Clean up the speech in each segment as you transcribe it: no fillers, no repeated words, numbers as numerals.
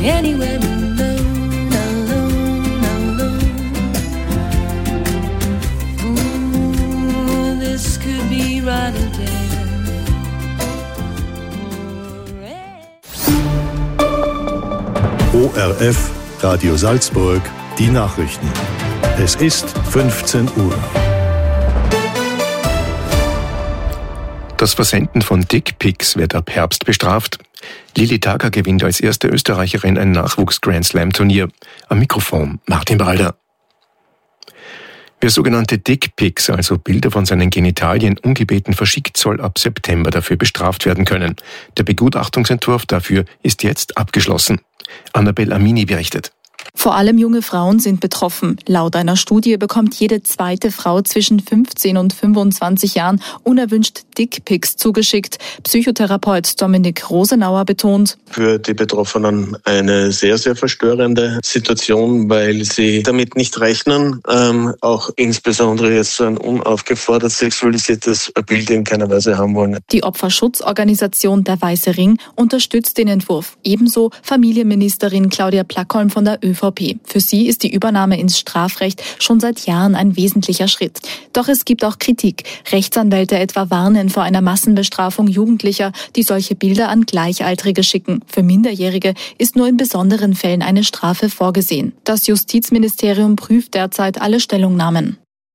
anywhere alone, alone, alone. Ooh, this could be right or ORF Radio Salzburg, die Nachrichten. Es ist 15 Uhr. Das Versenden von Dickpics wird ab Herbst bestraft. Lilly Tager gewinnt als erste Österreicherin ein Nachwuchs-Grand-Slam-Turnier. Am Mikrofon Martin Balder. Wer sogenannte Dickpics, also Bilder von seinen Genitalien, ungebeten verschickt, soll ab September dafür bestraft werden können. Der Begutachtungsentwurf dafür ist jetzt abgeschlossen. Annabel Amini berichtet. Vor allem junge Frauen sind betroffen. Laut einer Studie bekommt jede zweite Frau zwischen 15 und 25 Jahren unerwünscht Dickpics zugeschickt. Psychotherapeut Dominik Rosenauer betont: Für die Betroffenen eine sehr, sehr verstörende Situation, weil sie damit nicht rechnen, auch insbesondere jetzt so ein unaufgefordert sexualisiertes Bild in keiner Weise haben wollen. Die Opferschutzorganisation Der Weiße Ring unterstützt den Entwurf. Ebenso Familienministerin Claudia Plackholm von der ÖVP. Für sie ist die Übernahme ins Strafrecht schon seit Jahren ein wesentlicher Schritt. Doch es gibt auch Kritik. Rechtsanwälte etwa warnen vor einer Massenbestrafung Jugendlicher, die solche Bilder an Gleichaltrige schicken. Für Minderjährige ist nur in besonderen Fällen eine Strafe vorgesehen. Das Justizministerium prüft derzeit alle Stellungnahmen.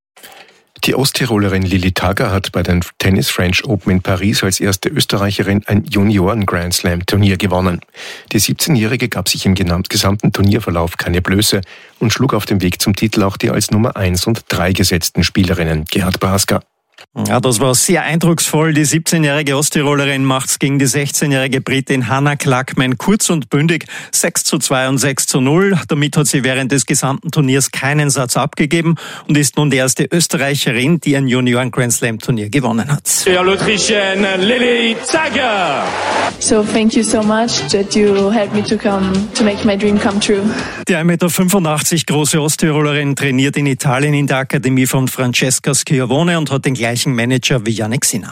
Die Osttirolerin Lilly Tager hat bei den Tennis French Open in Paris als erste Österreicherin ein Junioren-Grand-Slam-Turnier gewonnen. Die 17-Jährige gab sich im gesamten Turnierverlauf keine Blöße und schlug auf dem Weg zum Titel auch die als Nummer 1 und 3 gesetzten Spielerinnen Gerhard Brasker. Ja, das war sehr eindrucksvoll. Die 17-jährige Osttirolerin macht's gegen die 16-jährige Britin Hannah Klackmann kurz und bündig 6:2 und 6:0. Damit hat sie während des gesamten Turniers keinen Satz abgegeben und ist nun die erste Österreicherin, die ein Junioren-Grand-Slam-Turnier gewonnen hat. L'Autrichienne Lilly Tager. So thank you so much that you helped me to make my dream come true. Die 1,85 Meter große Osttirolerin trainiert in Italien in der Akademie von Francesca Schiavone und hat den gleichen Manager wie Jannik Sinner.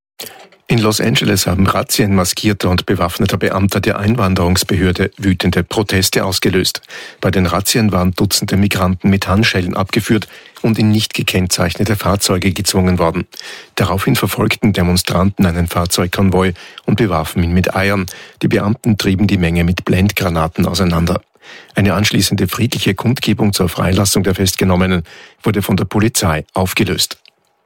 In Los Angeles haben Razzien maskierter und bewaffneter Beamter der Einwanderungsbehörde wütende Proteste ausgelöst. Bei den Razzien waren Dutzende Migranten mit Handschellen abgeführt und in nicht gekennzeichnete Fahrzeuge gezwungen worden. Daraufhin verfolgten Demonstranten einen Fahrzeugkonvoi und bewarfen ihn mit Eiern. Die Beamten trieben die Menge mit Blendgranaten auseinander. Eine anschließende friedliche Kundgebung zur Freilassung der Festgenommenen wurde von der Polizei aufgelöst.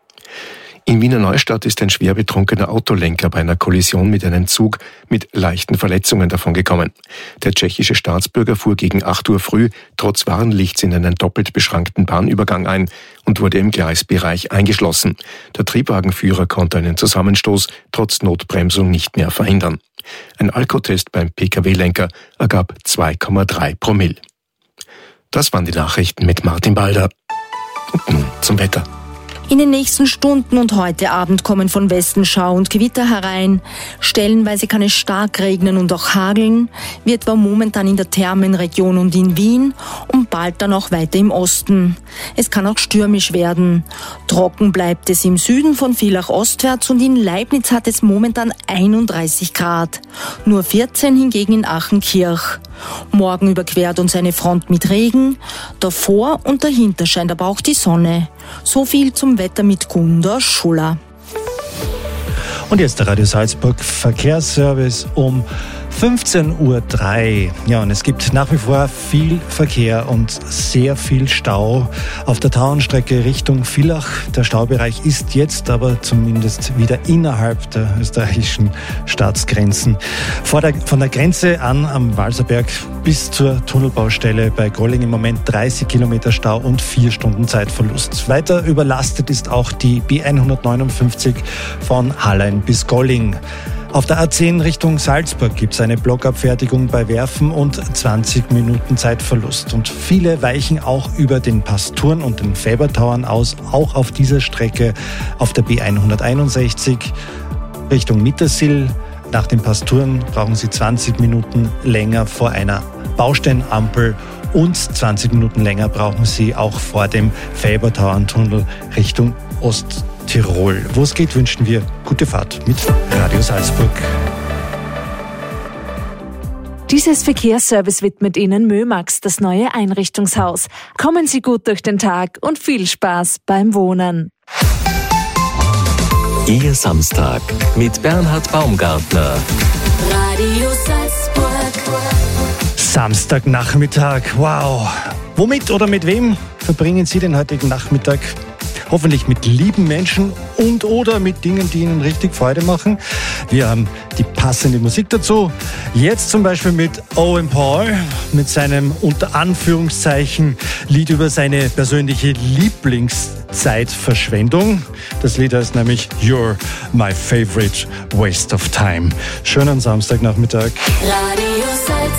In Wiener Neustadt ist ein schwer betrunkener Autolenker bei einer Kollision mit einem Zug mit leichten Verletzungen davongekommen. Der tschechische Staatsbürger fuhr gegen 8 Uhr früh trotz Warnlichts in einen doppelt beschrankten Bahnübergang ein und wurde im Gleisbereich eingeschlossen. Der Triebwagenführer konnte einen Zusammenstoß trotz Notbremsung nicht mehr verhindern. Ein Alkotest beim Pkw-Lenker ergab 2,3 Promille. Das waren die Nachrichten mit Martin Balder. Und nun zum Wetter. In den nächsten Stunden und heute Abend kommen von Westen Schauer und Gewitter herein. Stellenweise kann es stark regnen und auch hageln, wie etwa momentan in der Thermenregion und in Wien und bald dann auch weiter im Osten. Es kann auch stürmisch werden. Trocken bleibt es im Süden von Villach ostwärts und in Leibniz hat es momentan 31 Grad. Nur 14 hingegen in Achenkirch. Morgen überquert uns eine Front mit Regen. Davor und dahinter scheint aber auch die Sonne. So viel zum Wetter mit Gunda Schuller. Und jetzt der Radio Salzburg Verkehrsservice um 15:03 Uhr. Ja, und es gibt nach wie vor viel Verkehr und sehr viel Stau auf der Tauernstrecke Richtung Villach. Der Staubereich ist jetzt aber zumindest wieder innerhalb der österreichischen Staatsgrenzen. Von der Grenze an am Walserberg bis zur Tunnelbaustelle bei Golling im Moment 30 Kilometer Stau und 4 Stunden Zeitverlust. Weiter überlastet ist auch die B159 von Hallein bis Golling. Auf der A10 Richtung Salzburg gibt es eine Blockabfertigung bei Werfen und 20 Minuten Zeitverlust. Und viele weichen auch über den Pass Thurn und den Fäbertauern aus, auch auf dieser Strecke auf der B161 Richtung Mittersill. Nach dem Pass Thurn brauchen Sie 20 Minuten länger vor einer Bausteinenampel und 20 Minuten länger brauchen Sie auch vor dem Fäbertauerntunnel Richtung Osttirol. Wo es geht, wünschen wir gute Fahrt mit Radio Salzburg. Dieses Verkehrsservice widmet Ihnen Mömax, das neue Einrichtungshaus. Kommen Sie gut durch den Tag und viel Spaß beim Wohnen. Ihr Samstag mit Bernhard Baumgartner. Radio Salzburg. Samstagnachmittag, wow. Womit oder mit wem verbringen Sie den heutigen Nachmittag? Hoffentlich mit lieben Menschen und oder mit Dingen, die Ihnen richtig Freude machen. Wir haben die passende Musik dazu. Jetzt zum Beispiel mit Owen Paul, mit seinem unter Anführungszeichen Lied über seine persönliche Lieblingszeitverschwendung. Das Lied heißt nämlich You're My Favorite Waste of Time. Schönen Samstagnachmittag. Radio Salzburg.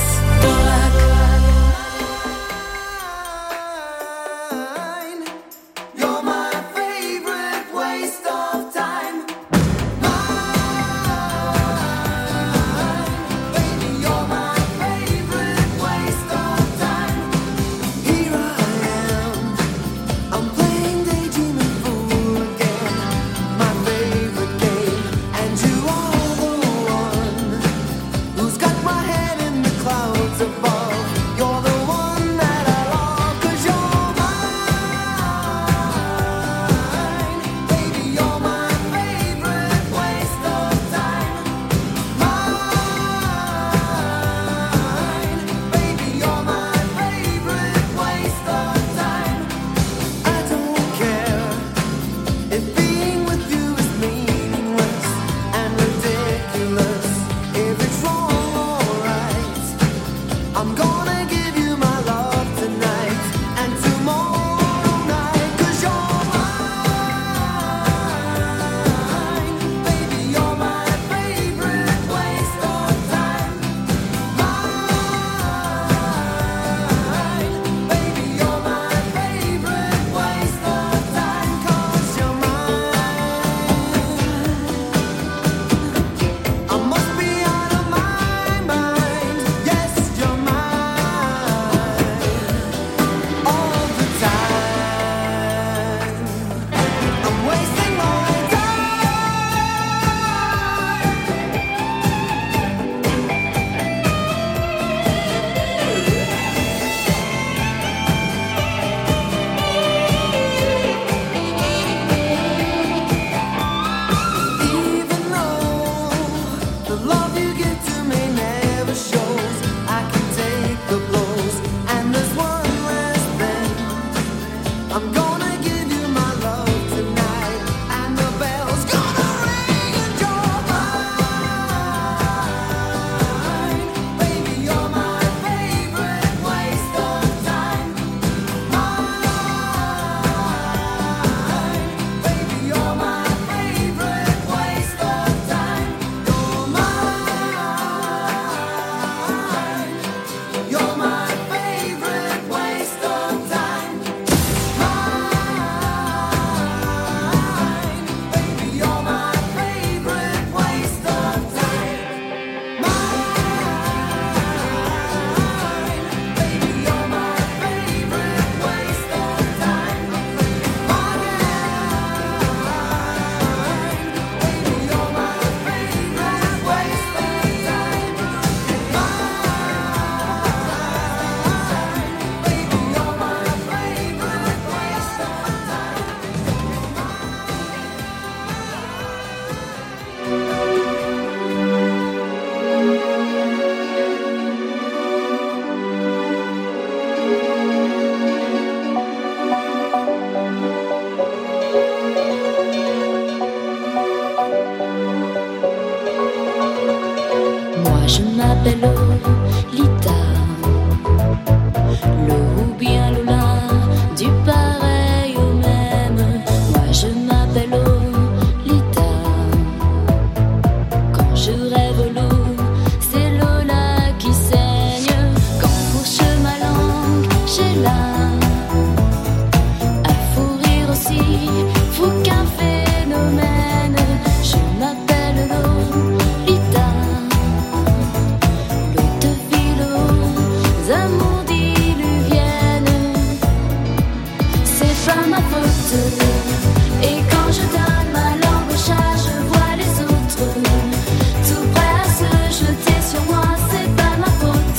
Tout prêt à se jeter sur moi, c'est pas ma faute.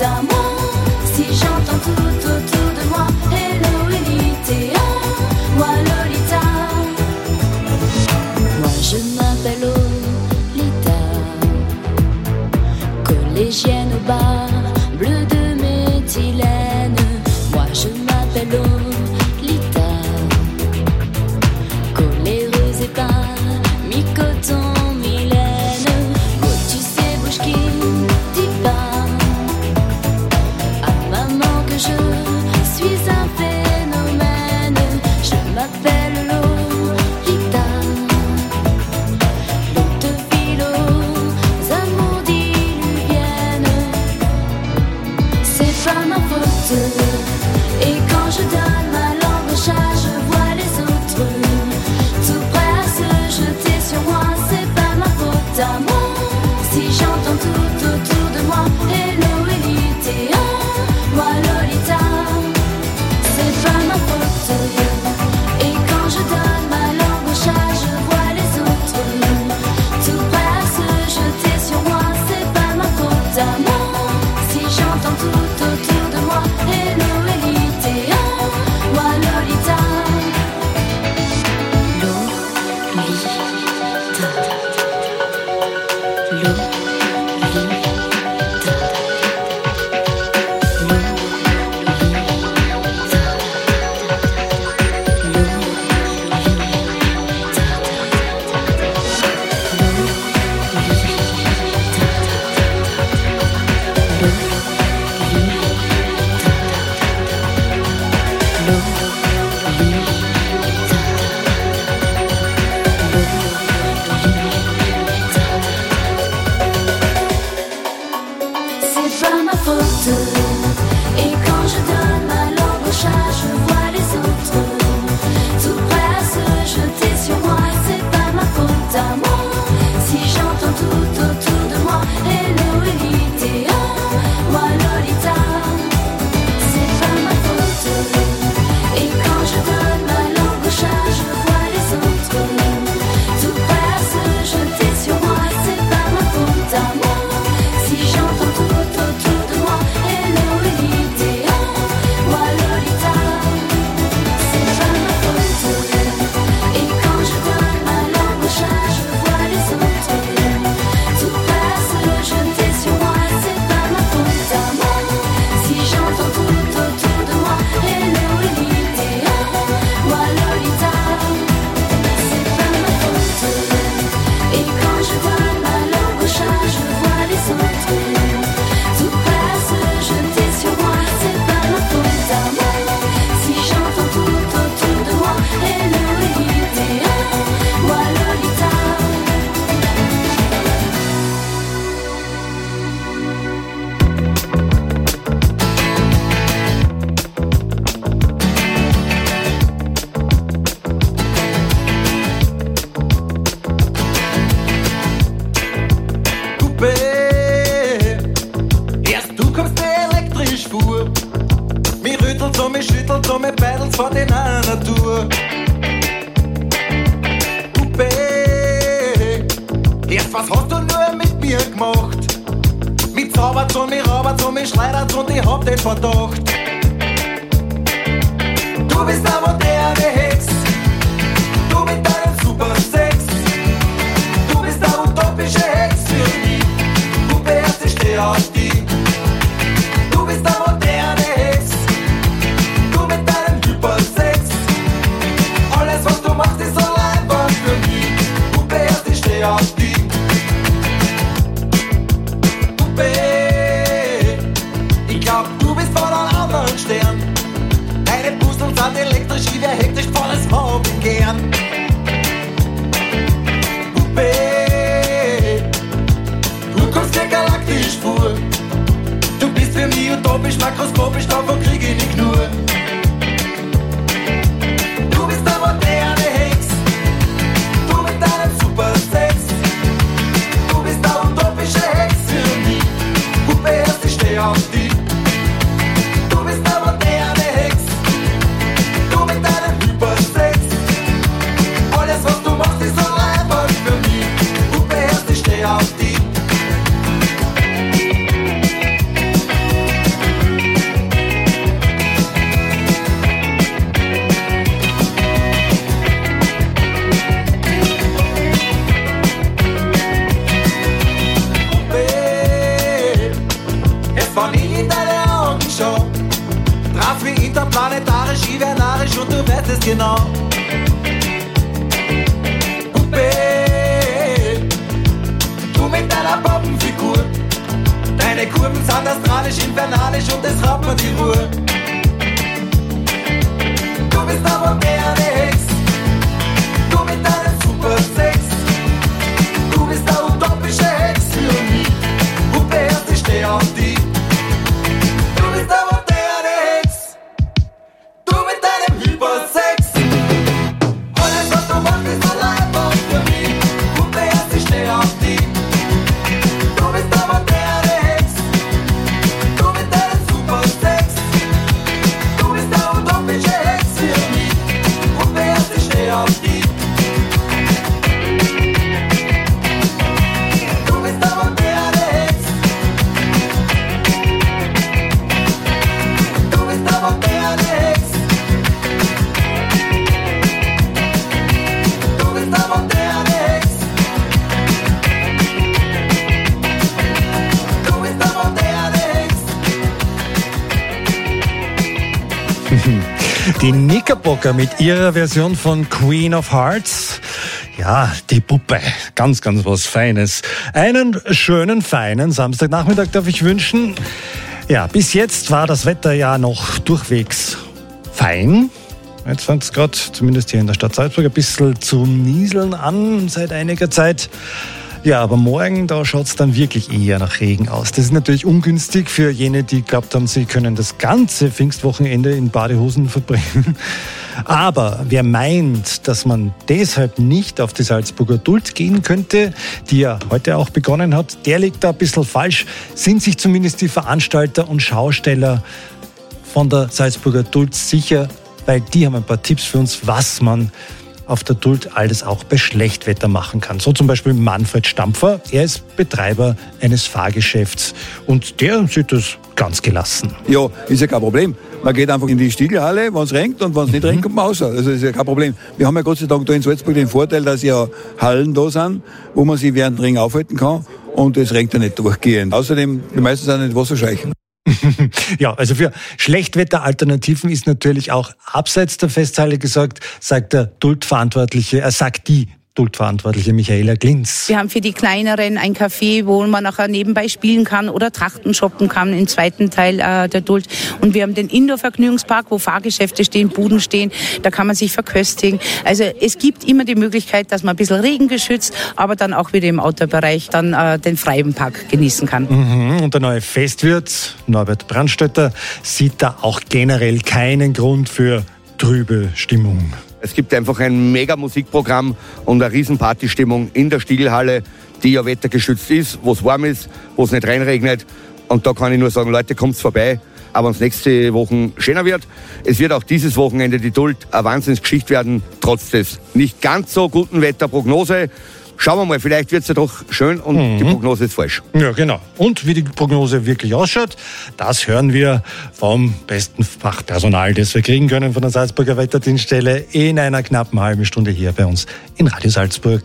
c'est pas ma faute. Et quand je donne ma langue au chat, je vois les autres tout prêts à se jeter sur moi. C'est pas ma faute à moi. Si j'entends tout autour de moi, hello élite, moi Lolita, c'est pas ma faute. Et quand je donne ma langue au chat, je vois les autres tout prêts à se jeter sur moi. C'est pas ma faute à moi. Si j'entends tout autour de moi, hello élite, moi Lolita, c'est pas ma faute. Et quand je donne ma langue au chat, je vois les autres tout prêts à se jeter sur moi. C'est pas ma faute à moi. Si j'entends tout autour de moi, hello élite, moi Lolita, c'est pas ma faute. Et quand je donne ma langue au chat, je vois les autres tout prêts à se jeter sur moi. C'est pas ma faute à moi. Si j'entends tout autour de moi, hello élite, moi Lolita, c'est pas ma faute. Et quand je donne ma langue au chat, je vois les autres tout prêts à se jeter sur moi. C'est pas ma faute à moi. Si j'entends tout autour de moi, hello élite, moi Lolita, c'est pas ma faute. Et quand je donne ma langue au chat, je vois les autres tout prêts à se jeter sur moi. C'est pas ma faute à moi. Si j'entends tout autour de moi, hello élite, moi Lolita. Coupé. Erst du kommst mir elektrisch vor. Mir rüttelt so, mir schüttelt so, mir beidelt von der Natur. Coupé. Erst was hast du nur mit mir gemacht? Mit zaubert so, mir raubert so, mir schleudert und ich hab den Verdacht. Du bist der moderne Hex. Du mit deinem Supersex. Du bist der utopische Hex für mich. Puppe, erst ich steh auf dich. Du bist der moderne Hex. Du mit deinem Hypersex. Alles was du machst ist so einfach für mich. Puppe, erst ich steh auf dich. Puppe, ich glaub du bist von einem anderen Stern. Deine Puzzle sind elektrisch, ich wär hektisch, volles Mobbing gern. Puppe, du kommst dir galaktisch vor. Du bist für mich utopisch, makroskopisch, davon krieg ich nicht nur. Du bist der moderne Hex. Du mit deinem Supersex. Du bist der utopische Hex für mich. Puppe, erst ich steh auf dich. Du bist der moderne Hex. Du mit deinem Hypersex. Alles was du machst ist so einfach für mich. Puppe, erst ich steh auf dich. Puppe, jetzt wenn ich in deine Augen schau, traf wie interplanetarisch, ivernarisch und du weißt es genau. Puppe, du mit deiner Poppenfigur. Deine Kurven sind astralisch, infernalisch und es raubt mir die Ruhe. Du bist der moderne Hex. Du mit deinem Supersex. Du bist der utopische Hex für mich. Puppe, erst ich steh auf dich. Du bist der Die Knickerbocker mit ihrer Version von Queen of Hearts. Ja, die Puppe. Ganz, ganz was Feines. Einen schönen, feinen Samstagnachmittag darf ich wünschen. Ja, bis jetzt war das Wetter ja noch durchwegs fein. Jetzt fängt es gerade, zumindest hier in der Stadt Salzburg, ein bisschen zu nieseln an seit einiger Zeit. Ja, aber morgen, da schaut es dann wirklich eher nach Regen aus. Das ist natürlich ungünstig für jene, die glaubt haben, sie können das ganze Pfingstwochenende in Badehosen verbringen. Aber wer meint, dass man deshalb nicht auf die Salzburger Duld gehen könnte, die ja heute auch begonnen hat, der liegt da ein bisschen falsch. Sind sich zumindest die Veranstalter und Schausteller von der Salzburger Duld sicher, weil die haben ein paar Tipps für uns, was man auf der Duld alles auch bei Schlechtwetter machen kann. So zum Beispiel Manfred Stampfer, er ist Betreiber eines Fahrgeschäfts und der sieht das ganz gelassen. Ja, ist ja kein Problem. Man geht einfach in die Stiegelhalle, wenn es regnet, und wenn es nicht regnet, kommt man raus. Also ist ja kein Problem. Wir haben ja Gott sei Dank da in Salzburg den Vorteil, dass ja Hallen da sind, wo man sich während dem Regen aufhalten kann, und es regnet ja nicht durchgehend. Außerdem, die meisten sind nicht wasserscheuchen. Ja, also für Schlechtwetteralternativen ist natürlich auch abseits der Festhalle gesagt, sagt der Duldverantwortliche, sagt die Duldverantwortliche Michaela Glinz. Wir haben für die Kleineren ein Café, wo man nachher nebenbei spielen kann oder Trachten shoppen kann im zweiten Teil der Duld. Und wir haben den Indoor-Vergnügungspark, wo Fahrgeschäfte stehen, Buden stehen. Da kann man sich verköstigen. Also es gibt immer die Möglichkeit, dass man ein bisschen regengeschützt, aber dann auch wieder im Outdoor-Bereich dann den freien Park genießen kann. Und der neue Festwirt, Norbert Brandstätter, sieht da auch generell keinen Grund für trübe Stimmung. Es gibt einfach ein mega Musikprogramm und eine riesen Partystimmung in der Stiegelhalle, die ja wettergeschützt ist, wo es warm ist, wo es nicht reinregnet. Und da kann ich nur sagen, Leute, kommt vorbei. Aber wenn es nächste Woche schöner wird, es wird auch dieses Wochenende die Duld eine Wahnsinnsgeschichte werden, trotz des nicht ganz so guten Wetterprognose. Schauen wir mal, vielleicht wird es ja doch schön und die Prognose ist falsch. Ja, genau. Und wie die Prognose wirklich ausschaut, das hören wir vom besten Fachpersonal, das wir kriegen können von der Salzburger Wetterdienststelle in einer knappen halben Stunde hier bei uns in Radio Salzburg.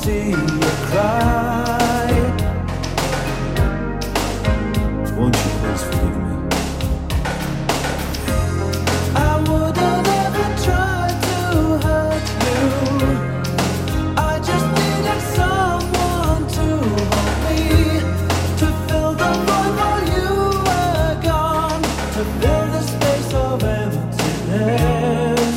see you cry. Won't you please forgive me? I would have never tried to hurt you. I just needed someone to hold me, to fill the void while you were gone, to fill the space of emptiness.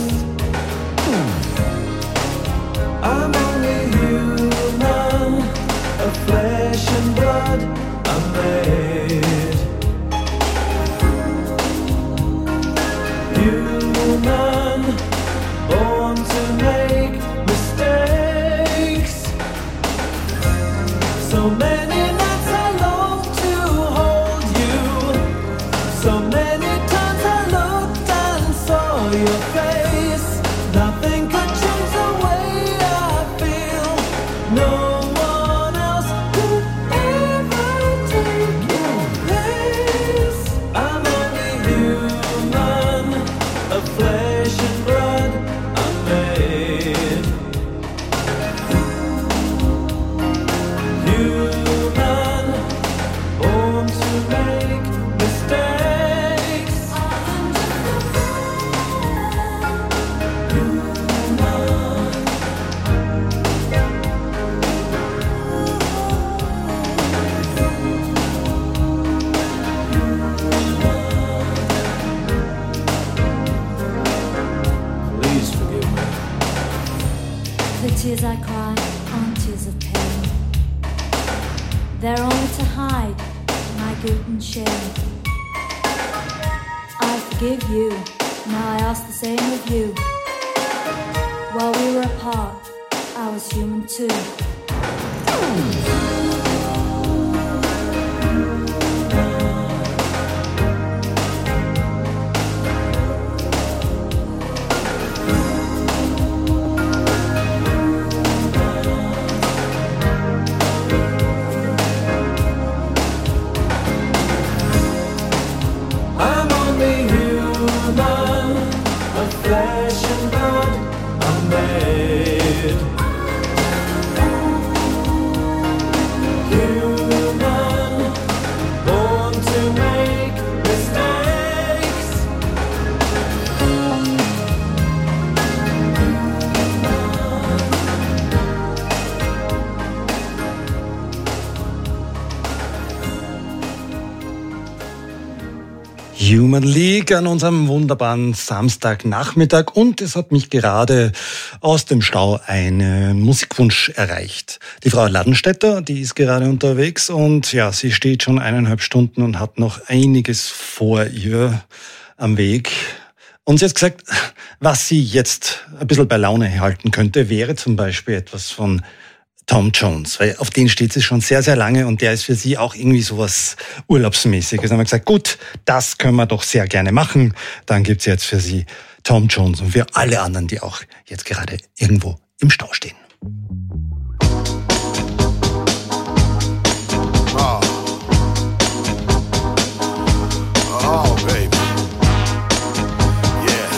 I'm only human, of flesh and blood I'm made. Human, born to make mistakes. So many nights I long to hold you. So many times I looked and saw your face. Nothing could change the way I feel. No one else could ever take your place. I'm only human, of flesh and blood I'm made. Human, born to make mistakes. Please forgive me. The tears I cry aren't tears of pain. They're only to hide my guilt and shame. I forgive you, now I ask the same of you. While we were apart, I was human too. I'm only human, of flesh and blood I'm made. Human, born to make mistakes. Human League an unserem wunderbaren Samstagnachmittag und es hat mich gerade aus dem Stau einen Musikwunsch erreicht. Die Frau Ladenstetter, die ist gerade unterwegs und ja, sie steht schon 1,5 Stunden und hat noch einiges vor ihr am Weg. Und sie hat gesagt, was sie jetzt ein bisschen bei Laune halten könnte, wäre zum Beispiel etwas von Tom Jones, weil auf den steht sie schon sehr, sehr lange und der ist für sie auch irgendwie sowas Urlaubsmäßiges. Dann haben wir gesagt, gut, das können wir doch sehr gerne machen. Dann gibt's jetzt für sie Tom Jones und für alle anderen, die auch jetzt gerade irgendwo im Stau stehen. Oh, baby. Yeah.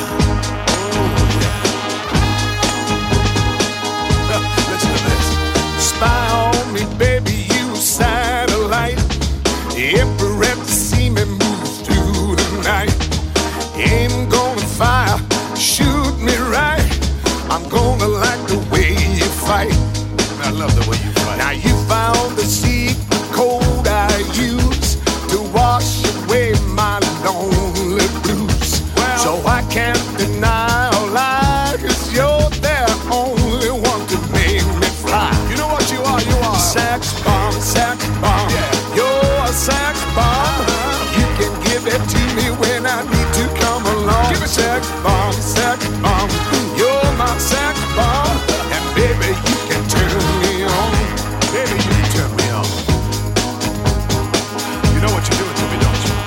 Listen to this. Spy on me, baby, you satellite. Every rep to see me move through the night. Aim gonna fire, shoot me right. I'm gonna like the way you fight. I love the way you fight. Now you found the secret code I use to wash away my lonely blues. Well, so I can't deny or lie, 'cause you're the only one to make me fly. You know what you are? You are sex bomb, yeah. You're a sex bomb. You can give it to me when I need to come along. Give me sex bomb, you're my sex bomb. And baby, you can turn me on. Baby, you can turn me on. You know what you're doing to me, don't you?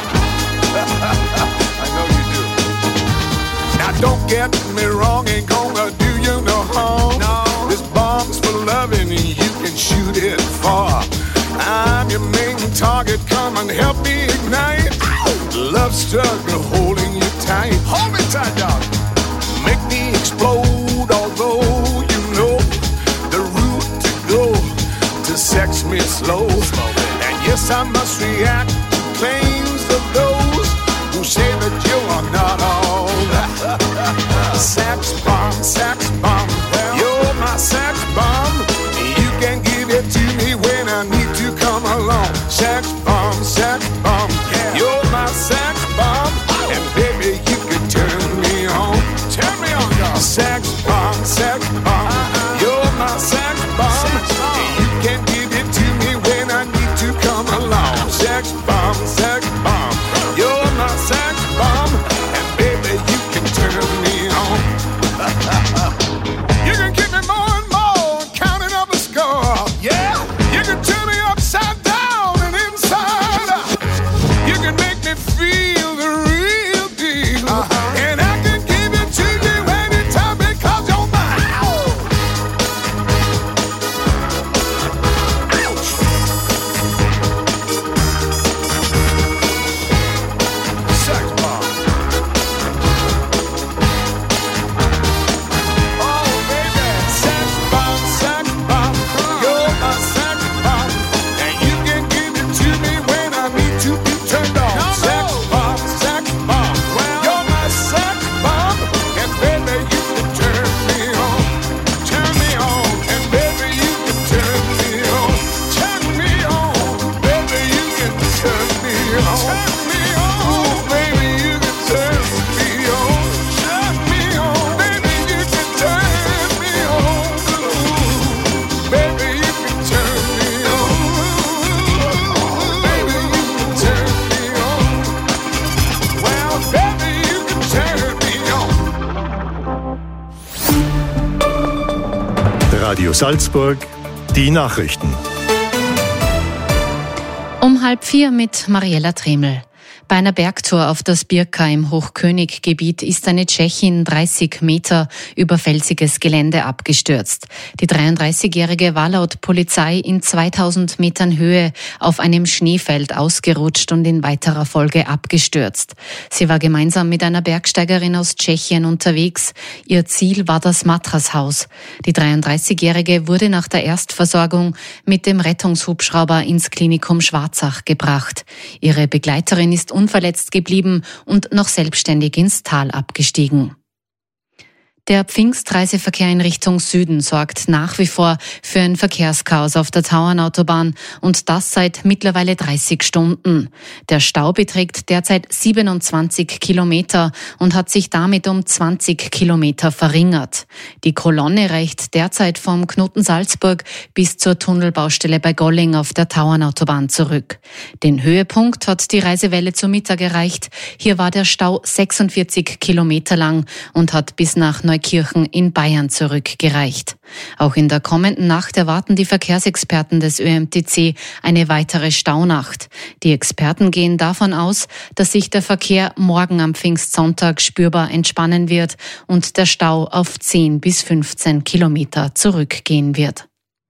I know you do. Now don't get me wrong, ain't gonna do you no harm. No. This bomb's for loving, you can shoot it far. I'm your main target, come and help me ignite. Love struggle holding you tight. Hold me tight, dog. Make me explode, although you know the route it slow. And yes, I must react to claims of those who say that you are not all. Sex bomb, you're my sex bomb. You can give it to me when I need to come along. Sex bomb, yeah. You're my sex bomb. And baby, you can turn me on. Turn me on, dog. Sex bomb, you're my sex bomb. You can give it to me when I need to come along. Sex bomb, you're my sex bomb. And baby, you can turn me on. You can give me more and more, counting up a score. Yeah, you can turn me upside down and inside out. You can make me feel the real deal. And I can give it to you anytime because you're mine. Ouch. Sex bomb. Oh baby, sex bomb, you're my sex bomb, and you can give it to me when I need to be turned on. Sex bomb, you're my sex bomb, and baby you can turn me on, and baby you can turn me on, baby you can turn me on, ooh baby you can turn me on, baby you can turn me on, ooh baby you can turn me on, baby you can turn me on, well baby you can turn me on. Radio Salzburg, die Nachrichten. Um 3:30 mit Mariella Tremel. Bei einer Bergtour auf das Birka im Hochköniggebiet ist eine Tschechin 30 Meter über felsiges Gelände abgestürzt. Die 33-Jährige war laut Polizei in 2000 Metern Höhe auf einem Schneefeld ausgerutscht und in weiterer Folge abgestürzt. Sie war gemeinsam mit einer Bergsteigerin aus Tschechien unterwegs. Ihr Ziel war das Matrashaus. Die 33-Jährige wurde nach der Erstversorgung mit dem Rettungshubschrauber ins Klinikum Schwarzach gebracht. Ihre Begleiterin ist unverletzt geblieben und noch selbstständig ins Tal abgestiegen. Der Pfingstreiseverkehr in Richtung Süden sorgt nach wie vor für ein Verkehrschaos auf der Tauernautobahn und das seit mittlerweile 30 Stunden. Der Stau beträgt derzeit 27 Kilometer und hat sich damit um 20 Kilometer verringert. Die Kolonne reicht derzeit vom Knoten Salzburg bis zur Tunnelbaustelle bei Golling auf der Tauernautobahn zurück. Den Höhepunkt hat die Reisewelle zu Mittag erreicht. Hier war der Stau 46 Kilometer lang und hat bis nach Neukirchen in Bayern zurückgereicht. Auch in der kommenden Nacht erwarten die Verkehrsexperten des ÖMTC eine weitere Staunacht. Die Experten gehen davon aus, dass sich der Verkehr morgen am Pfingstsonntag spürbar entspannen wird und der Stau auf 10 bis 15 Kilometer zurückgehen wird.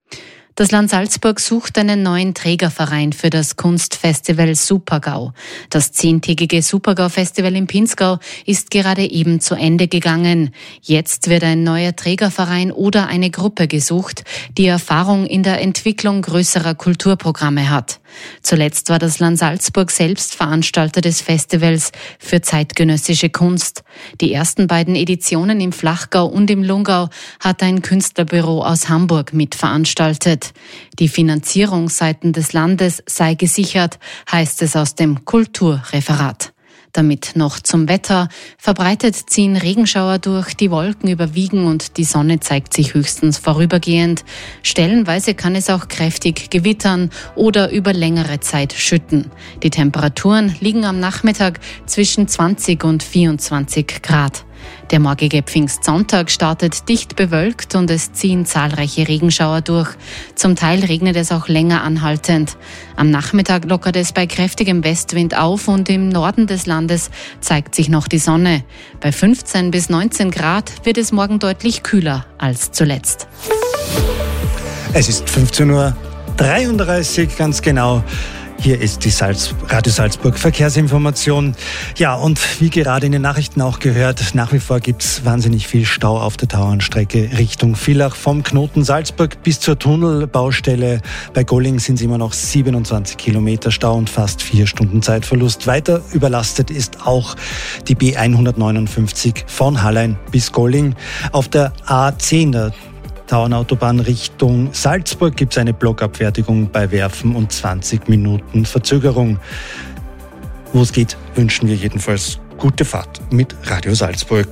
Das Land Salzburg sucht einen neuen Trägerverein für das Kunstfestival Super-GAU. Das 10-tägige Super-GAU-Festival im Pinzgau ist gerade eben zu Ende gegangen. Jetzt wird ein neuer Trägerverein oder eine Gruppe gesucht, die Erfahrung in der Entwicklung größerer Kulturprogramme hat. Zuletzt war das Land Salzburg selbst Veranstalter des Festivals für zeitgenössische Kunst. Die ersten beiden Editionen im Flachgau und im Lungau hat ein Künstlerbüro aus Hamburg mitveranstaltet. Die Finanzierung seitens des Landes sei gesichert, heißt es aus dem Kulturreferat. Damit noch zum Wetter. Verbreitet ziehen Regenschauer durch, die Wolken überwiegen und die Sonne zeigt sich höchstens vorübergehend. Stellenweise kann es auch kräftig gewittern oder über längere Zeit schütten. Die Temperaturen liegen am Nachmittag zwischen 20 und 24 Grad. Der morgige Pfingstsonntag startet dicht bewölkt und es ziehen zahlreiche Regenschauer durch. Zum Teil regnet es auch länger anhaltend. Am Nachmittag lockert es bei kräftigem Westwind auf und im Norden des Landes zeigt sich noch die Sonne. Bei 15 bis 19 Grad wird es morgen deutlich kühler als zuletzt. Es ist 15:33 Uhr, ganz genau. Hier ist die Radio Salzburg Verkehrsinformation. Ja, und wie gerade in den Nachrichten auch gehört, nach wie vor gibt es wahnsinnig viel Stau auf der Tauernstrecke Richtung Villach. Vom Knoten Salzburg bis zur Tunnelbaustelle bei Golling sind es immer noch 27 Kilometer Stau und fast 4 Stunden Zeitverlust. Weiter überlastet ist auch die B159 von Hallein bis Golling. Auf der A10, der Tauernautobahn Richtung Salzburg, gibt es eine Blockabfertigung bei Werfen und 20 Minuten Verzögerung. Wo es geht, wünschen wir jedenfalls gute Fahrt mit Radio Salzburg.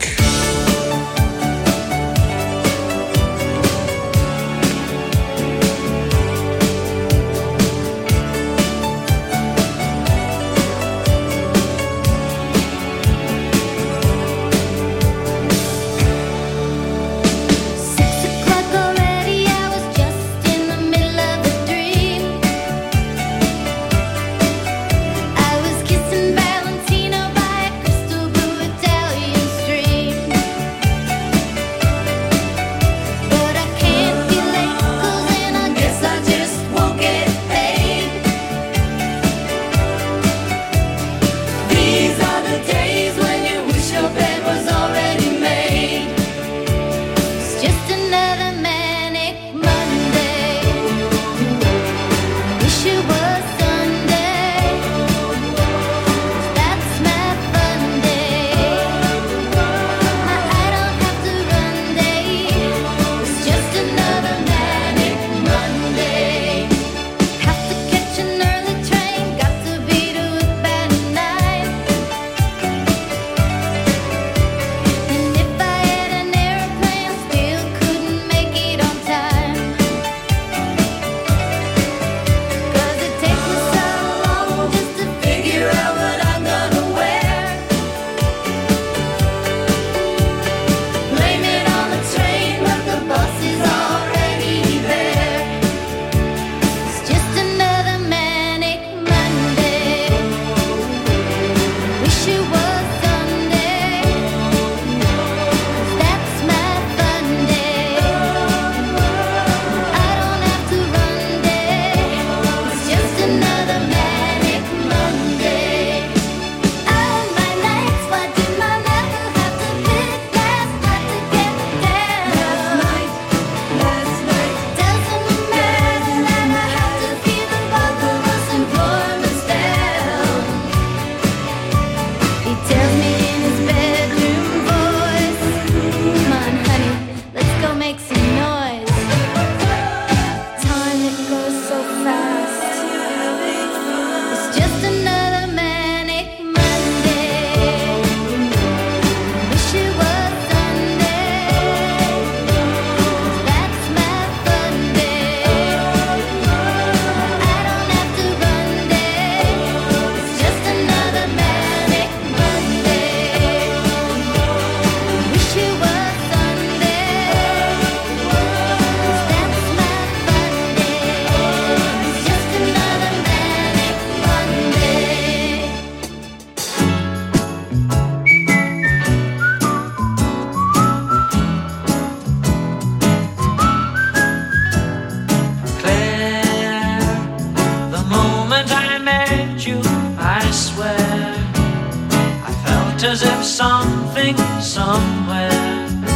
as if something somewhere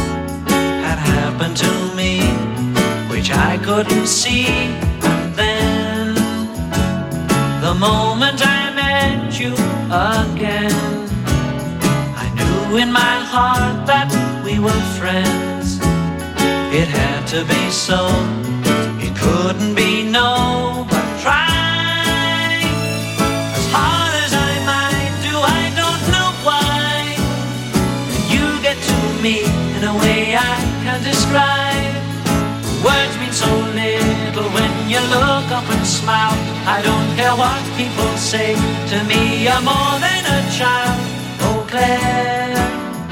had happened to me, which I couldn't see. And then, the moment I met you again, I knew in my heart that we were friends. It had to be so, it couldn't be no, but try. As hard as I might do, I don't know why. You get to me in a way I can't describe. Words mean so little when you look up and smile. I don't care what people say, to me you're more than a child. Oh Claire,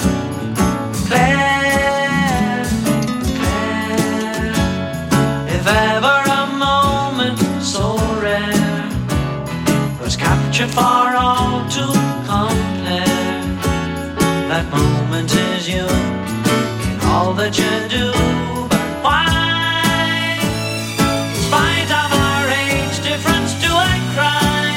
Claire, Claire, if ever a moment so rare was captured for all to compare, that moment is you in all that you do. But why, in spite of our age difference, do I cry?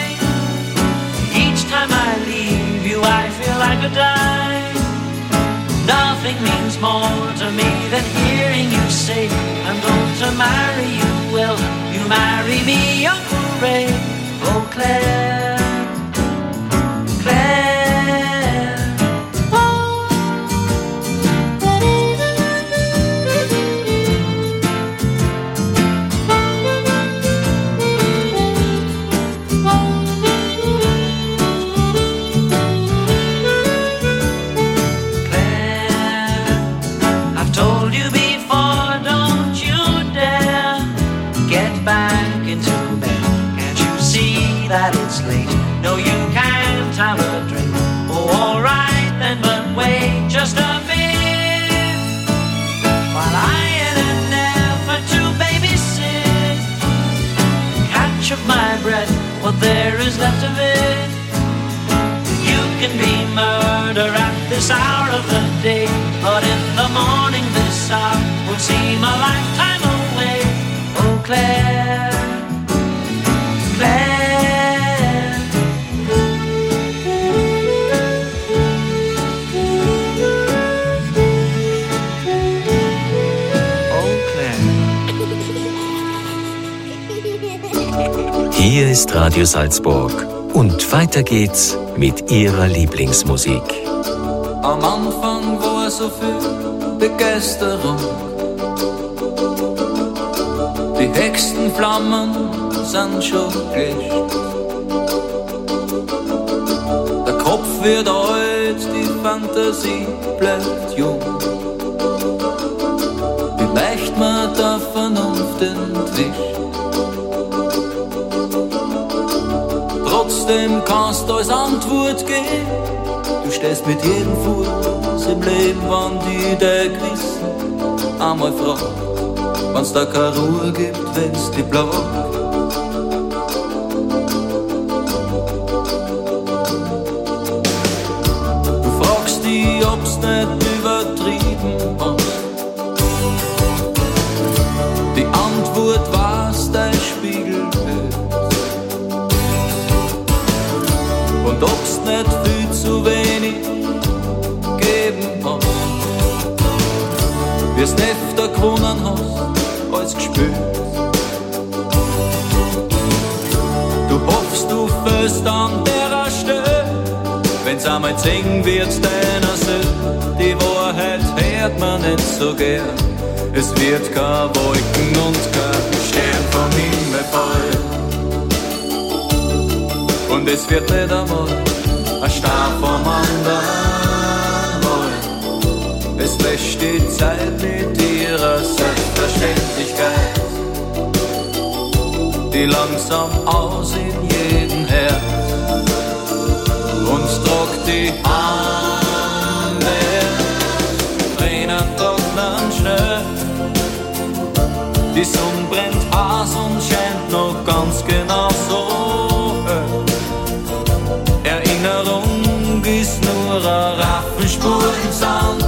to me than hearing you say I'm going to marry you. Well, you marry me, Uncle Ray. Oh, Claire, Claire. That it's late. No, you can't have a drink. Oh, all right then, but wait just a bit while I in an effort to babysit catch up my breath, what there is left of it. You can be murder at this hour of the day, but in the morning this hour would seem a lifetime away. Oh, Claire, Claire. Hier ist Radio Salzburg und weiter geht's mit ihrer Lieblingsmusik. Am Anfang war so viel Begeisterung, die höchsten Flammen sind schon gelöscht. Der Kopf wird alt, die Fantasie bleibt jung, wie leicht man der Vernunft entwischt. Trotzdem kannst du als Antwort geben, du stehst mit jedem Fuß im Leben, wann die dein Gewissen einmal fragt, wenn's da keine Ruhe gibt, wenn's die plagt. Du fragst dich, ob's nicht übertrieben hast, die Antwort war's dein Spiegelbild. Und ob's nicht viel zu wenig geben hast, wie's öfter gewonnen hast als gespielt. Du hoffst, du fällst an der Stelle, wenn's einmal zing wird deiner Seele. Die Wahrheit hört man nicht so gern, es wird kein Wolken und kein Stern vom Himmel fallen. Und es wird nicht einmal ein Stab vom anderen wollen. Es wäscht die Zeit mit ihrer Selbstverständlichkeit, die langsam aus in jedem Herz und tragt die Hände, Tränen trocknen schnell. Die Sonne brennt heiß und scheint noch ganz genau so hell. Erinnerung ist nur ein Raffenspuren-Sand.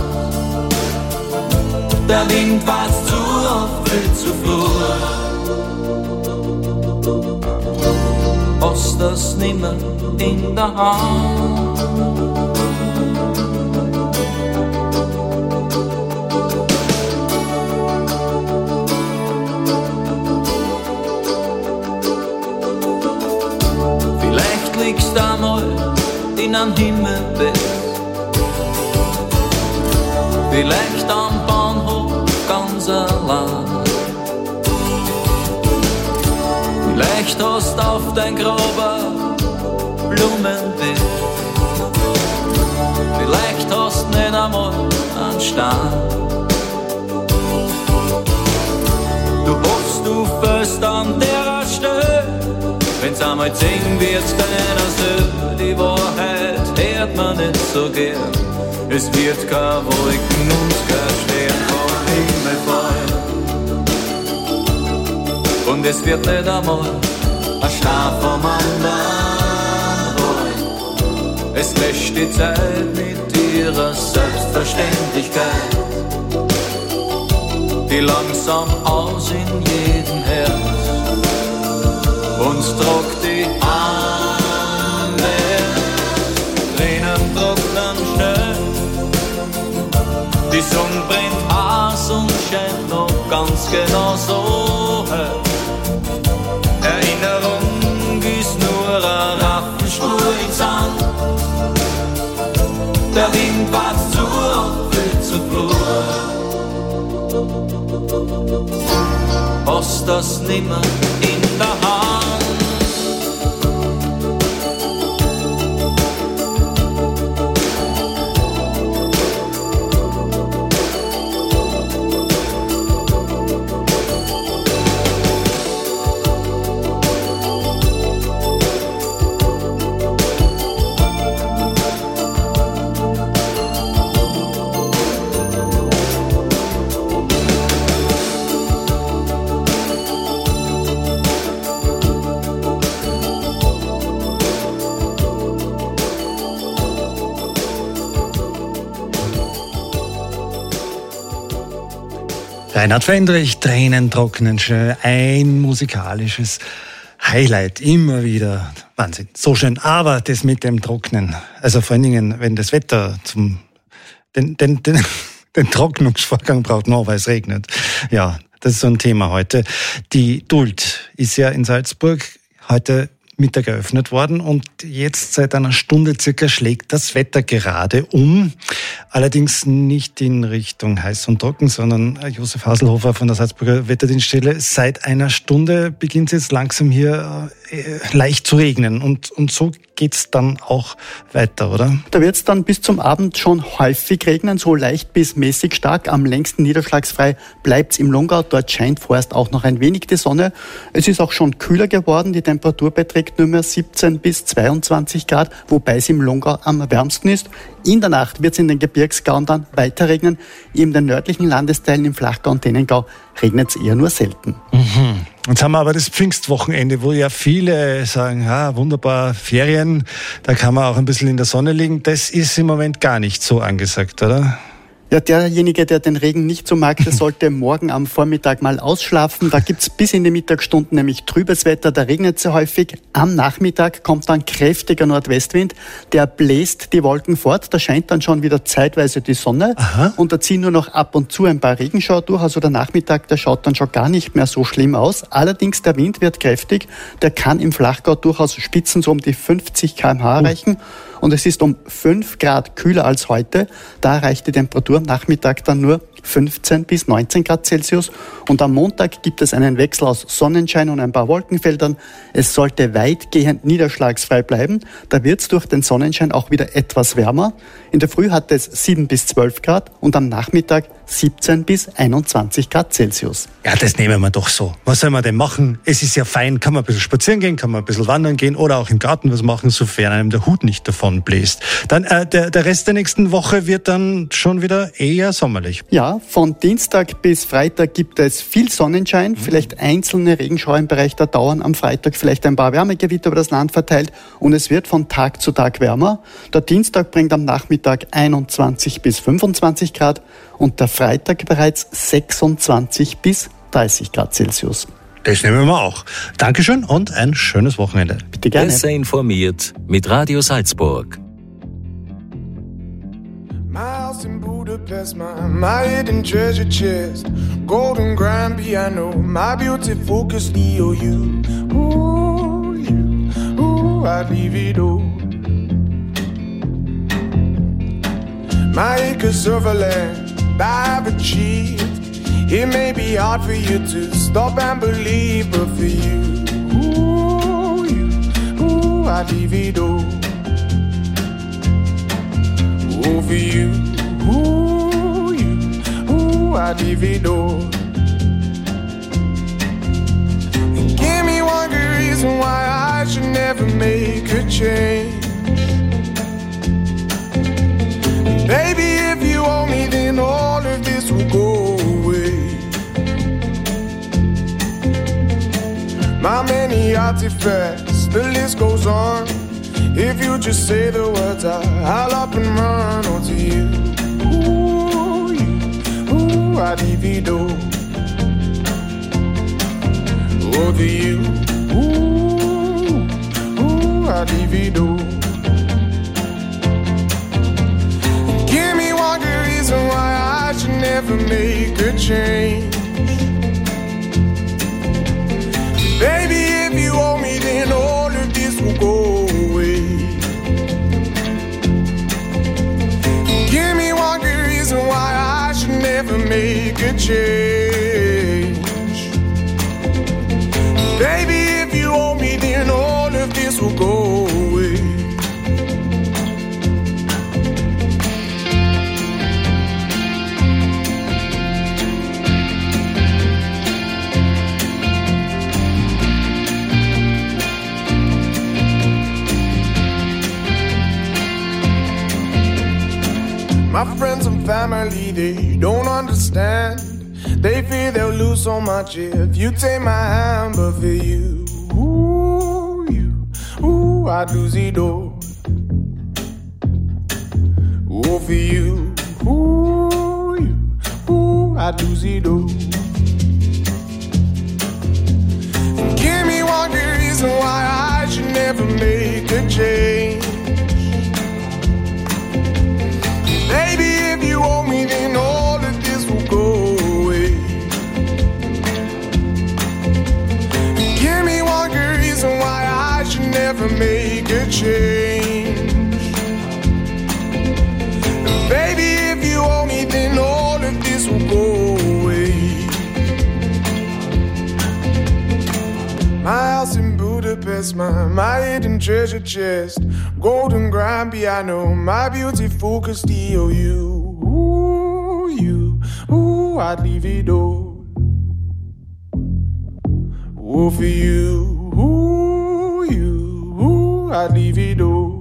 Der Wind weht zu oft, viel zu früh. Hast das nimmer in der Hand. Vielleicht liegst du einmal in einem Himmelbett, vielleicht am Bahnhof ganz allein. Vielleicht hast du auf dein Grab ein Blumenbeet, vielleicht hast du nicht einmal einen Stein. Du hoffst, du fällst an der Stelle, wenn's einmal zing wird deiner Seele. Die Wahrheit hört man nicht so gern, es wird kein Wolken und kein Stern vom Himmel fallen. Und es wird nicht einmal ein Stab vom anderen rollen. Es wäscht die Zeit mit ihrer Selbstverständlichkeit, die langsam aus in jedem Herz und tragt die Hände, Tränen trocknen schnell. Die Sonne brennt scheint noch ganz genau so. Erinnerung ist nur eine Raffenspur im Sand. Der Wind passt zu und füllt zur Flur. Hast das nimmer in der Hand. Reinhard Fendrich, Tränen trocknen schnell, ein musikalisches Highlight, immer wieder. Wahnsinn, so schön. Aber das mit dem Trocknen, also vor allen Dingen, wenn das Wetter den Trocknungsvorgang braucht, noch weil es regnet. Ja, das ist so ein Thema heute. Die Duld ist ja in Salzburg heute Mittag eröffnet worden und jetzt seit einer Stunde circa schlägt das Wetter gerade um. Allerdings nicht in Richtung heiß und trocken, sondern Josef Haselhofer von der Salzburger Wetterdienststelle. Seit einer Stunde beginnt es jetzt langsam hier leicht zu regnen und so geht's dann auch weiter, oder? Da wird's dann bis zum Abend schon häufig regnen, so leicht bis mäßig stark. Am längsten niederschlagsfrei bleibt's im Lungau. Dort scheint vorerst auch noch ein wenig die Sonne. Es ist auch schon kühler geworden. Die Temperatur beträgt nur mehr 17 bis 22 Grad, wobei es im Lungau am wärmsten ist. In der Nacht wird's in den Gebirgsgauen dann weiter regnen. In den nördlichen Landesteilen im Flachgau und Dennengau regnet's eher nur selten. Mhm. Jetzt haben wir aber das Pfingstwochenende, wo ja viele sagen, wunderbar, Ferien, da kann man auch ein bisschen in der Sonne liegen. Das ist im Moment gar nicht so angesagt, oder? Ja, derjenige, der den Regen nicht so mag, der sollte morgen am Vormittag mal ausschlafen. Da gibt's bis in die Mittagsstunden nämlich trübes Wetter, da regnet es häufig. Am Nachmittag kommt dann kräftiger Nordwestwind, der bläst die Wolken fort. Da scheint dann schon wieder zeitweise die Sonne. Aha. Und da ziehen nur noch ab und zu ein paar Regenschauer durch. Also der Nachmittag, der schaut dann schon gar nicht mehr so schlimm aus. Allerdings der Wind wird kräftig, der kann im Flachgau durchaus Spitzen so um die 50 km/h erreichen. Und es ist um 5 Grad kühler als heute. Da erreicht die Temperatur am Nachmittag dann nur 15 bis 19 Grad Celsius. Und am Montag gibt es einen Wechsel aus Sonnenschein und ein paar Wolkenfeldern. Es sollte weitgehend niederschlagsfrei bleiben. Da wird es durch den Sonnenschein auch wieder etwas wärmer. In der Früh hat es 7 bis 12 Grad und am Nachmittag 17 bis 21 Grad Celsius. Ja, das nehmen wir doch so. Was soll man denn machen? Es ist ja fein, kann man ein bisschen spazieren gehen, kann man ein bisschen wandern gehen oder auch im Garten was machen, sofern einem der Hut nicht davon bläst. Dann der Rest der nächsten Woche wird dann schon wieder eher sommerlich. Ja, von Dienstag bis Freitag gibt es viel Sonnenschein, vielleicht einzelne Regenschauer im Bereich der Dauern, am Freitag vielleicht ein paar Wärmegewitter über das Land verteilt und es wird von Tag zu Tag wärmer. Der Dienstag bringt am Nachmittag 21 bis 25 Grad und der Freitag bereits 26 bis 30 Grad Celsius. Das nehmen wir auch. Dankeschön und ein schönes Wochenende. Bitte gerne. Besser informiert mit Radio Salzburg. My house in Budapest, my hidden treasure chest, golden grand piano, my beauty focus EOU. Ooh, I'd leave it all. My acres of land I've achieved. It may be hard for you to stop and believe, but for you, I'd leave it all. Oh, for you, I'd leave it all. And give me one good reason why I should never make a change. And baby, if you owe me, then all of this will go away. My many artifacts, the list goes on. If you just say the words, I'll up and run onto you. Ooh, I'd leave it all. Oh, to you. Ooh, I'd leave it all. Give me one good reason why I should never make a change. My friends and family, they don't understand. They fear they'll lose so much if you take my hand. But for you, I'd lose it all. Oh, for you, I'd lose it all. Give me one good reason why I should never make a change. Baby, if you owe me, then all of this will go away. Give me one good reason why I should never make a change. Baby, if you owe me, then all of this will go away. My house in Budapest, my hidden treasure chest, golden grand piano, my beautiful Castillo. I'd leave it all. Oh, for you, I'd leave it all.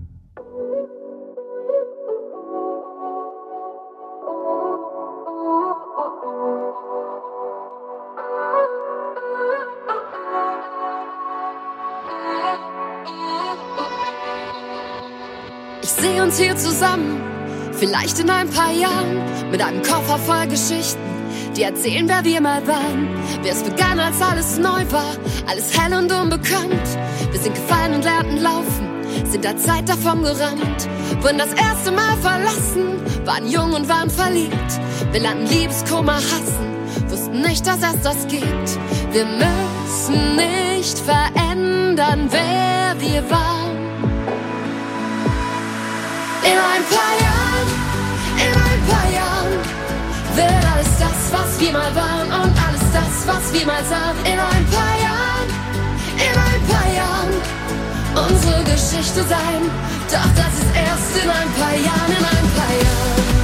Ich sehe uns hier zusammen, vielleicht in ein paar Jahren, mit einem Koffer voll Geschichten, die erzählen, wer wir mal waren. Wie es begann, als alles neu war, alles hell und unbekannt. Wir sind gefallen und lernten laufen, sind der Zeit davon gerannt. Wurden das erste Mal verlassen, waren jung und waren verliebt. Wir lernten Liebeskummer hassen, wussten nicht, dass es das gibt. Wir müssen nicht verändern, wer wir waren. In ein paar Jahren wird alles das, was wir mal waren und alles das, was wir mal sahen. In ein paar Jahren unsere Geschichte sein. Doch das ist erst in ein paar Jahren, in ein paar Jahren.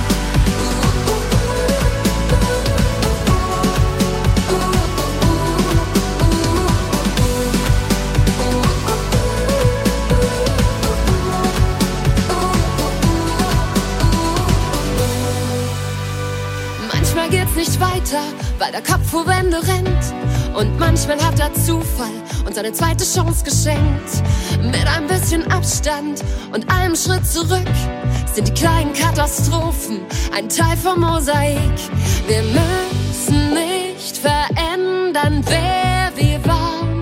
Manchmal geht's nicht weiter, weil der Kopf vor Wände rennt. Und manchmal hat der Zufall uns eine zweite Chance geschenkt. Mit ein bisschen Abstand und einem Schritt zurück sind die kleinen Katastrophen ein Teil vom Mosaik. Wir müssen nicht verändern, wer wir waren.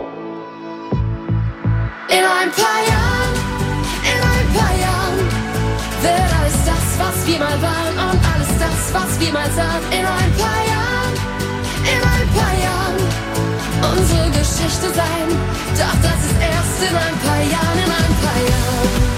In ein paar Jahren wird alles das, was wir mal waren und alles das, was wir mal sahen. In ein paar Jahren unsere Geschichte sein. Doch das ist erst in ein paar Jahren, in ein paar Jahren.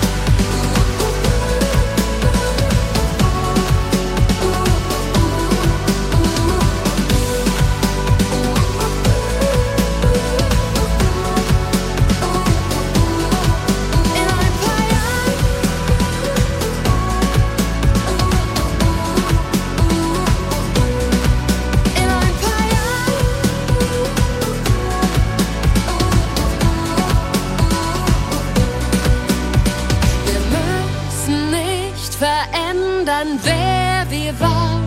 Wer wir waren.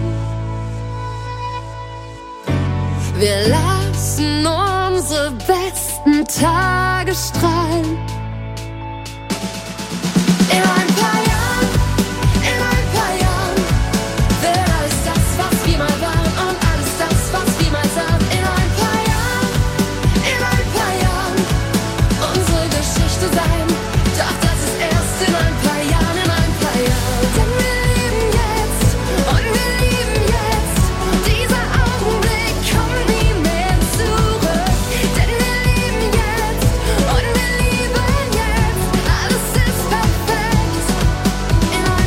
Wir lassen unsere besten Tage strahlen. In ein paar Jahren wird alles das, was wir mal waren und alles das, was wir mal sahen. In ein paar Jahren unsere Geschichte sein. Doch das ist erst in ein paar Jahren, in ein paar Jahren. Denn wir leben jetzt und wir lieben jetzt. Dieser Augenblick kommt nie mehr zurück. Denn wir leben jetzt und wir lieben jetzt. Alles ist perfekt. In ein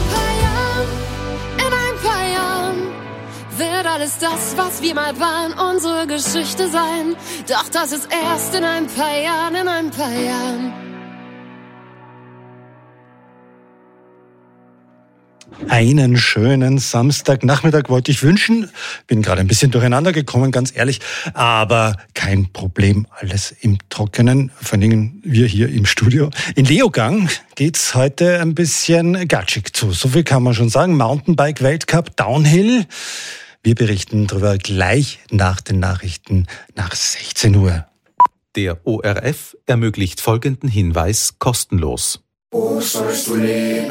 paar Jahren wird alles das, was wir mal waren, unsere Geschichte sein. Doch das ist erst in ein paar Jahren, in ein paar Jahren. einen schönen Samstagnachmittag wollte ich wünschen. Bin gerade ein bisschen durcheinander gekommen, ganz ehrlich, aber kein Problem, alles im Trockenen, vor allen Dingen wir hier im Studio. In Leogang geht's heute ein bisschen gatschig zu, so viel kann man schon sagen. Mountainbike-Weltcup, Downhill. Wir berichten darüber gleich nach den Nachrichten nach 16 Uhr. Der ORF ermöglicht folgenden Hinweis kostenlos. Hoch sollst du leben,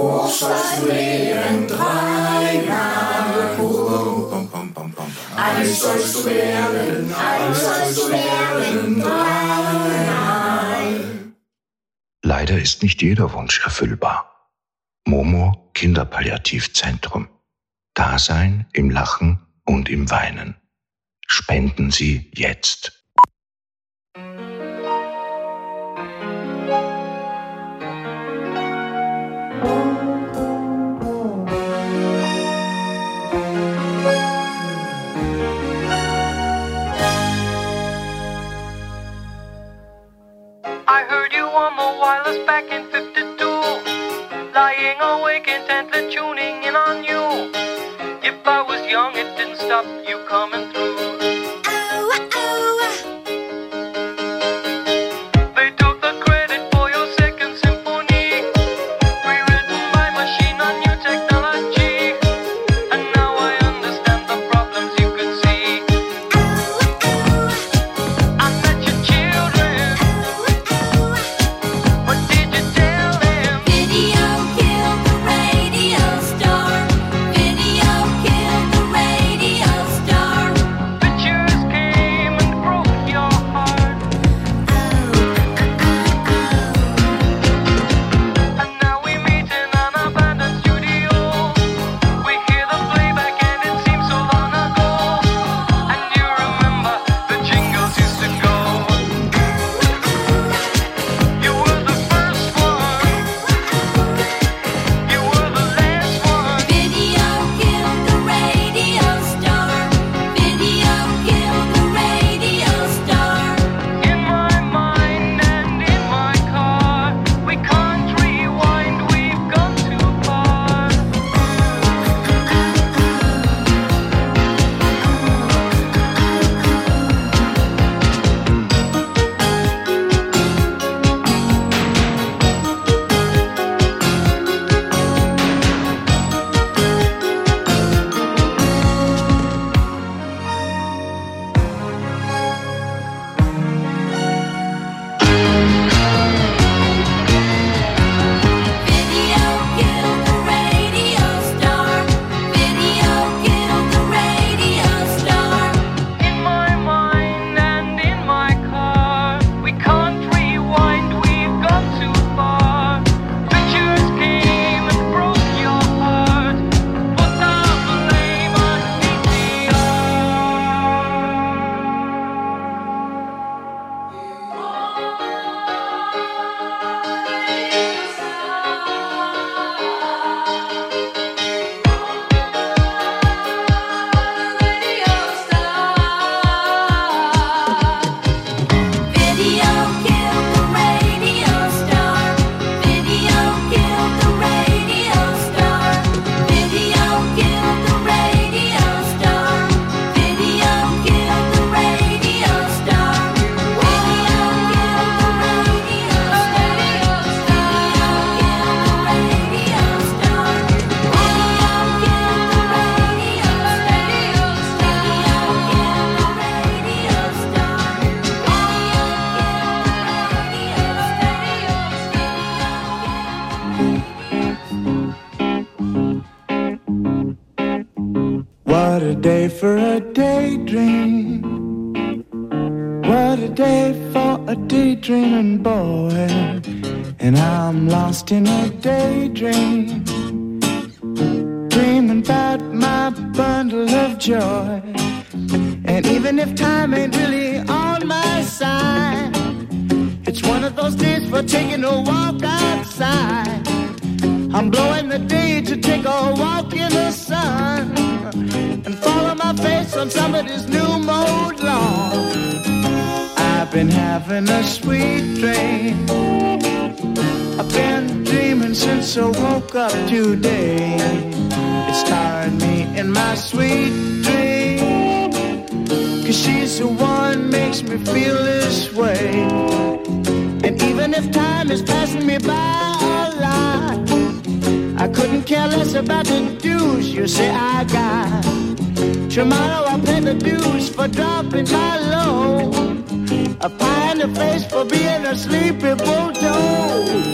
dreimal hoch. Eins sollst du werden, dreimal. Leider ist nicht jeder Wunsch erfüllbar. Momo Kinderpalliativzentrum. Dasein im Lachen und im Weinen. Spenden Sie jetzt. I heard you on the wireless back in 52, lying awake intently tuning in on you. If I was young, it didn't stop you coming through. They took the credit for your second symphony, rewritten by machine on new technology. And now I understand the problems you could see. I met your children. What did you tell them? Video killed the radio star. Video killed the radio star. Pictures came and broke your heart. And now we meet in an abandoned studio. We hear the playback and it seems so long ago. And you remember the jingles used to go. You were the first one. You were the last one. Video killed the radio star. Video killed the radio star. In my mind and in my car, we can't rewind, we've gone too far. Video killed the radio star. Video killed the radio star. In my mind and in my car, we can't rewind, we've gone too far. Pictures came and broke your heart. Put the blame on Video killed the radio star. Video killed the radio star. Video killed the radio star. Video killed the radio star. Video killed the radio What a day for a daydream. What a day for a daydreaming boy. And I'm lost in a daydream, dreaming about my bundle of joy. And even if time ain't really on my side, it's one of those days for taking a walk outside. I'm blowing the day to take a walk in the sun and follow my face on somebody's new mode lawn. I've been having a sweet dream. I've been dreaming been since I woke up today. It's tiring me in my sweet dream. 'Cause she's the one makes me feel this way. And even if time is passing me by a lot, I couldn't care less about the dues you say I got. Tomorrow I'll pay the dues for dropping my load. A pie in the face for being a sleepy bulldog.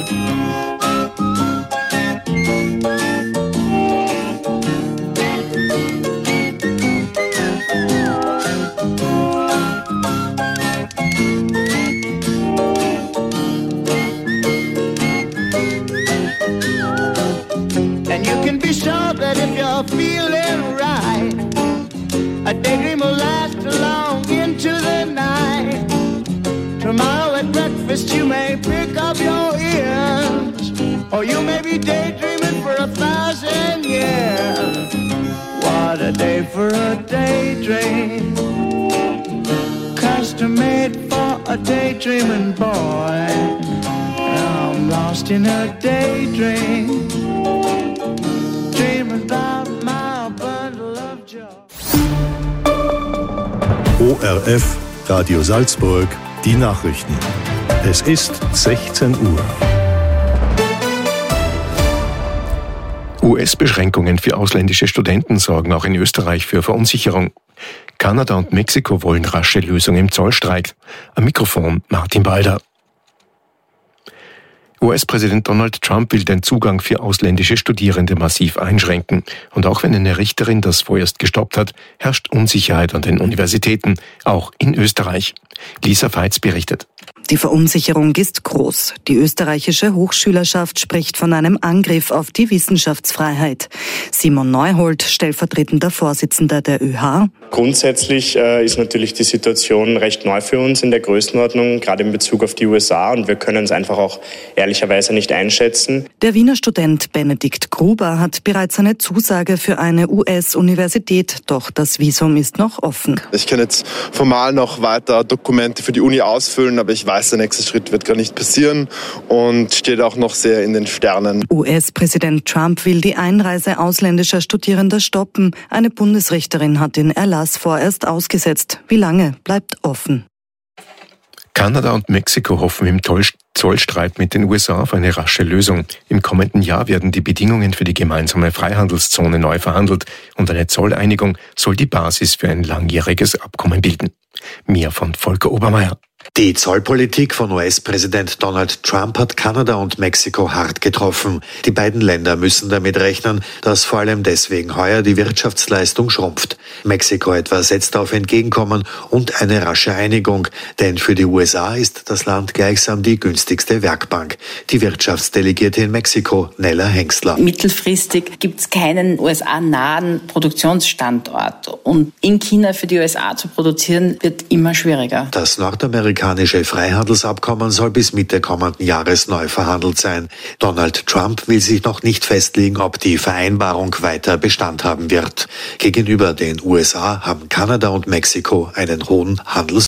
And you can be sure that if you're feeling right, a daydream will last long into the night. Tomorrow at breakfast you may pick up your ears, or you may be daydreaming for 1,000 years. What a day for a daydream, custom made for a daydreaming boy. Now I'm lost in a daydream, dreaming about my bundle of joy. ORF Radio Salzburg, die Nachrichten. Es ist 16 Uhr. US-Beschränkungen für ausländische Studenten sorgen auch in Österreich für Verunsicherung. Kanada und Mexiko wollen rasche Lösung im Zollstreit. Am Mikrofon Martin Balder. US-Präsident Donald Trump will den Zugang für ausländische Studierende massiv einschränken. Und auch wenn eine Richterin das vorerst gestoppt hat, herrscht Unsicherheit an den Universitäten, auch in Österreich. Lisa Veitz berichtet. Die Verunsicherung ist groß. Die österreichische Hochschülerschaft spricht von einem Angriff auf die Wissenschaftsfreiheit. Simon Neuhold, stellvertretender Vorsitzender der ÖH. Grundsätzlich ist natürlich die Situation recht neu für uns in der Größenordnung, gerade in Bezug auf die USA. Und wir können es einfach auch ehrlicherweise nicht einschätzen. Der Wiener Student Benedikt Gruber hat bereits eine Zusage für eine US-Universität. Doch das Visum ist noch offen. Ich kann jetzt formal noch weiter Dokumente für die Uni ausfüllen, aber ich weiß, der nächste Schritt wird gar nicht passieren und steht auch noch sehr in den Sternen. US-Präsident Trump will die Einreise ausländischer Studierender stoppen. Eine Bundesrichterin hat den Erlass vorerst ausgesetzt. Wie lange bleibt offen? Kanada und Mexiko hoffen im Zollstreit mit den USA auf eine rasche Lösung. Im kommenden Jahr werden die Bedingungen für die gemeinsame Freihandelszone neu verhandelt und eine Zolleinigung soll die Basis für ein langjähriges Abkommen bilden. Mehr von Volker Obermeier. Die Zollpolitik von US-Präsident Donald Trump hat Kanada und Mexiko hart getroffen. Die beiden Länder müssen damit rechnen, dass vor allem deswegen heuer die Wirtschaftsleistung schrumpft. Mexiko etwa setzt auf Entgegenkommen und eine rasche Einigung, denn für die USA ist das Land gleichsam die günstigste Werkbank. Die Wirtschaftsdelegierte in Mexiko, Nella Hengstler. Mittelfristig gibt es keinen USA-nahen Produktionsstandort. Und in China für die USA zu produzieren, wird immer schwieriger. Das nordamerikanische Freihandelsabkommen soll bis Mitte kommenden Jahres neu verhandelt sein. Donald Trump will sich noch nicht festlegen, ob die Vereinbarung weiter Bestand haben wird. Gegenüber den USA haben Kanada und Mexiko einen hohen